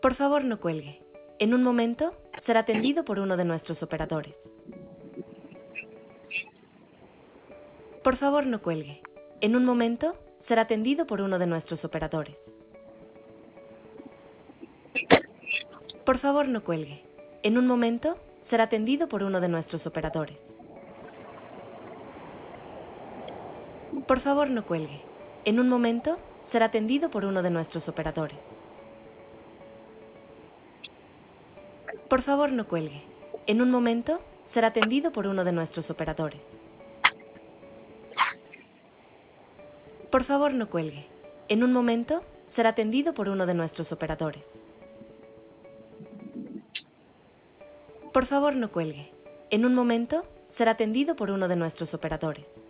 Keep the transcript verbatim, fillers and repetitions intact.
Por favor, no cuelgue. En un momento será atendido por uno de nuestros operadores. Por favor, no cuelgue. En un momento será atendido por uno de nuestros operadores. Por favor, no cuelgue. En un momento será atendido por uno de nuestros operadores. Por favor, no cuelgue. En un momento será atendido por uno de nuestros operadores. Por favor, no cuelgue. En un momento será atendido por uno de nuestros operadores. Por favor, no cuelgue. En un momento será atendido por uno de nuestros operadores. Por favor, no cuelgue. En un momento será atendido por uno de nuestros operadores.